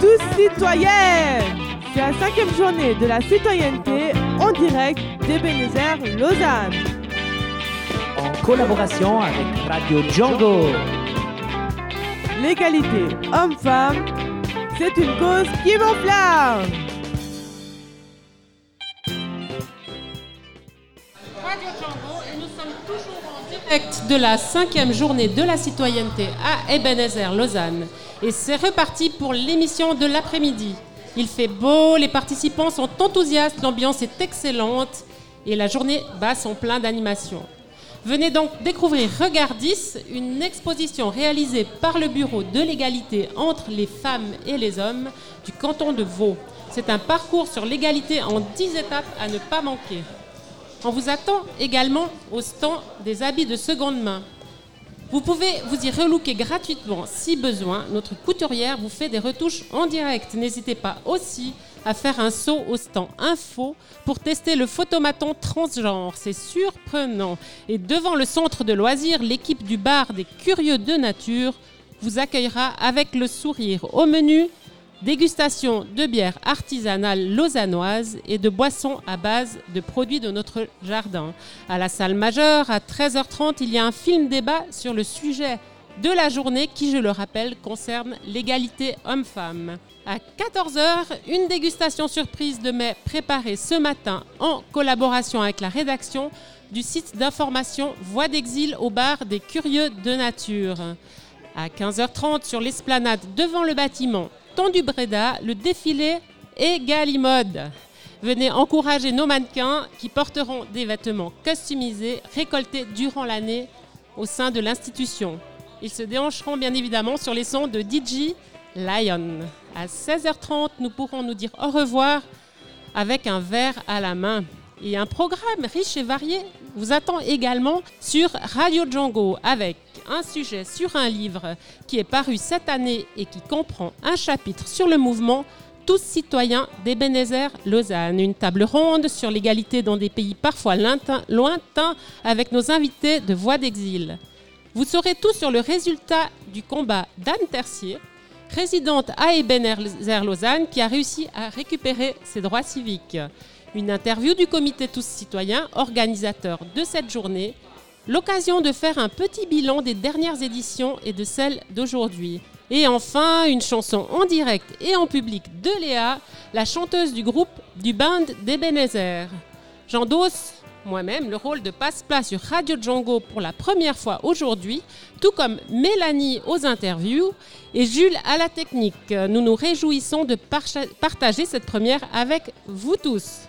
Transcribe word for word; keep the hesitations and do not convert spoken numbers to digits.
tous citoyens. C'est la cinquième journée de la citoyenneté en direct d'Ebenezer Lausanne. En collaboration avec Radio Django. L'égalité homme-femme, c'est une cause qui m'enflamme. Radio Django et nous sommes toujours en direct de la cinquième journée de la citoyenneté à Ebenezer Lausanne. Et c'est reparti pour l'émission de l'après-midi. Il fait beau, les participants sont enthousiastes, l'ambiance est excellente et la journée bat son plein d'animation. Venez donc découvrir Regardis, une exposition réalisée par le Bureau de l'égalité entre les femmes et les hommes du canton de Vaud. C'est un parcours sur l'égalité en dix étapes à ne pas manquer. On vous attend également au stand des habits de seconde main. Vous pouvez vous y relooker gratuitement si besoin. Notre couturière vous fait des retouches en direct. N'hésitez pas aussi à faire un saut au stand info pour tester le photomaton transgenre. C'est surprenant. Et devant le centre de loisirs, l'équipe du bar des Curieux de Nature vous accueillera avec le sourire. Au menu, dégustation de bières artisanales lausannoises et de boissons à base de produits de notre jardin. À la salle majeure, à treize heures trente, il y a un film débat sur le sujet de la journée qui, je le rappelle, concerne l'égalité homme-femme. À quatorze heures, une dégustation surprise de mets préparée ce matin en collaboration avec la rédaction du site d'information Voix d'Exil au bar des Curieux de Nature. À quinze heures trente, sur l'esplanade devant le bâtiment Temps du Bréda, le défilé Egalimode. Venez encourager nos mannequins qui porteront des vêtements customisés récoltés durant l'année au sein de l'institution. Ils se déhancheront bien évidemment sur les sons de D J Lion. À seize heures trente, nous pourrons nous dire au revoir avec un verre à la main. Et un programme riche et varié vous attend également sur Radio Django avec un sujet sur un livre qui est paru cette année et qui comprend un chapitre sur le mouvement Tous citoyens d'Ebenezer Lausanne. Une table ronde sur l'égalité dans des pays parfois lointains avec nos invités de Voix d'Exil. Vous saurez tout sur le résultat du combat d'Anne Tercier, résidente à Ebenezer Lausanne, qui a réussi à récupérer ses droits civiques. Une interview du comité Tous citoyens, organisateur de cette journée. L'occasion de faire un petit bilan des dernières éditions et de celles d'aujourd'hui. Et enfin, une chanson en direct et en public de Léa, la chanteuse du groupe du band d'Ebenezer. J'endosse moi-même le rôle de passe-plat sur Radio Django pour la première fois aujourd'hui, tout comme Mélanie aux interviews et Jules à la technique. Nous nous réjouissons de partager cette première avec vous tous.